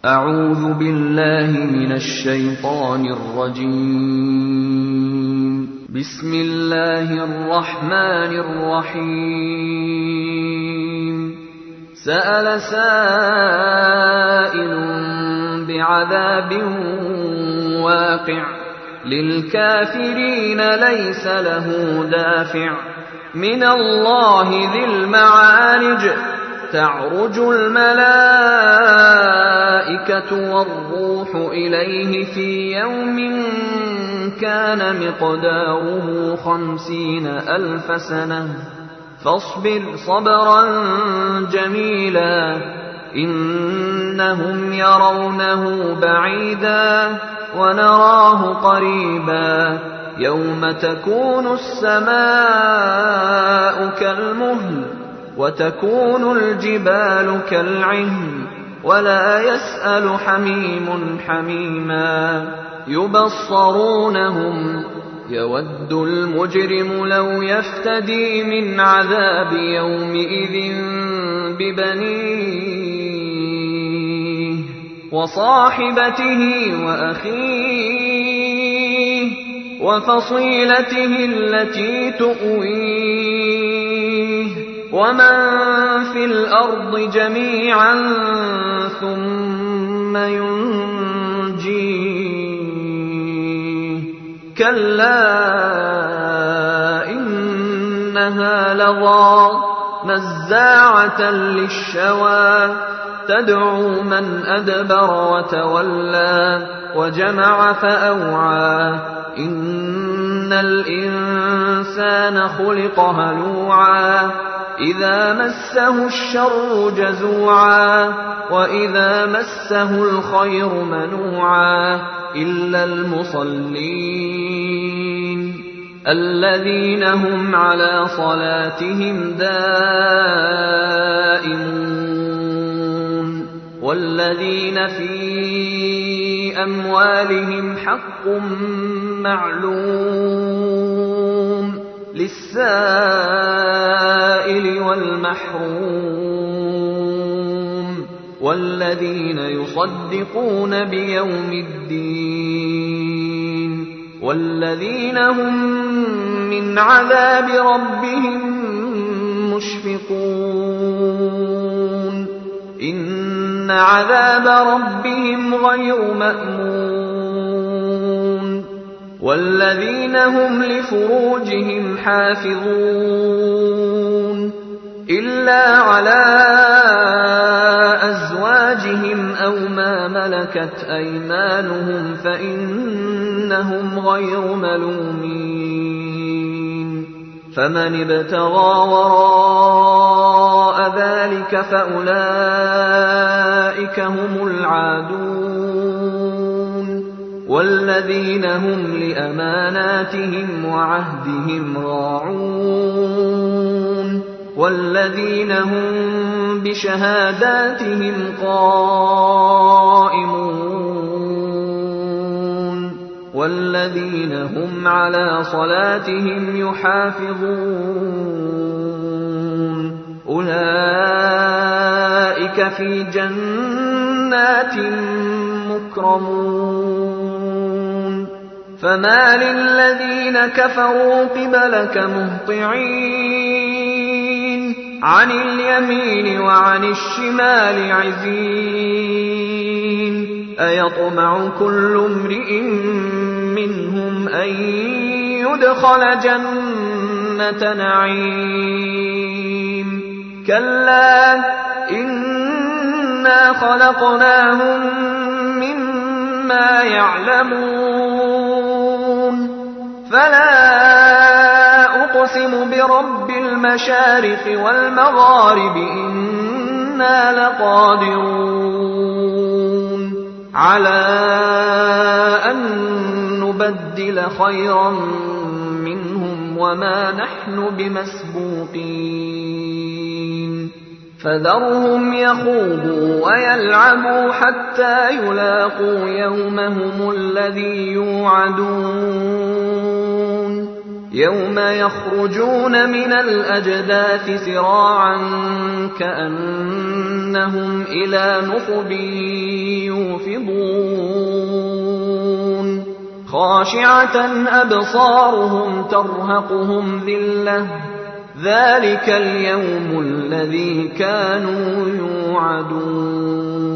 أعوذ بالله من الشيطان الرجيم. بسم الله الرحمن الرحيم. سأل سائل بعذاب واقع للكافرين ليس له دافع من الله ذي المعارج. تعرج الملائكة والروح إليه في يوم كان مقداره 50,000 سنة فاصبر صبرا جميلا إنهم يرونه بعيدا ونراه قريبا يوم تكون السماء كالمهل وتكون الجبال كالعهن ولا يسأل حميم حميما يبصرونهم يود المجرم لو يفتدي من عذاب يومئذ ببنيه وصاحبته وأخيه وفصيلته التي تؤويه ومن في الأرض جميعا ثم ينجيه كلا إنها لظى نزاعة للشوى تدعو من أدبر وتولى وجمع فأوعى إن الإنسان خلق هلوعا إذا مسه الشر جزوعا وإذا مسه الخير منوعا إلا المصلين الذين هم على صلاتهم دائمون والذين في أموالهم حق معلوم للسائل والمحروم والذين يصدقون بيوم الدين والذين هم من عذاب ربهم مشفقون إن عذاب ربهم غير مأمون والذين هم لفروجهم حافظون إلا على أزواجهم أو ما ملكت أيمانهم فإنهم غير ملومين فمن ابتغى وراء ذلك فأولئك هم العادون والذين هم لأماناتهم وعهدهم راعون والذين هم بشهاداتهم قائمون والذين هم على صلاتهم يحافظون أولئك في جنات مكرمون فما للذين كفروا قبلك مهطعين عن اليمين وعن الشمال عزين أيطمع كل امرئ منهم أن يدخل جنة نعيم كلا إنا خلقناهم مما يعلمون فلا أقسم برب المشارق والمغارب إنا لقادرون على أن نبدل خيرا منهم وما نحن بمسبوقين فذرهم يخوضوا ويلعبوا حتى يلاقوا يومهم الذي يوعدون يوم يخرجون من الأجداث سراعا كأنهم إلى نصب يكسبون خاشعة أبصارهم ترهقهم ذلة ذلك اليوم الذي كانوا يوعدون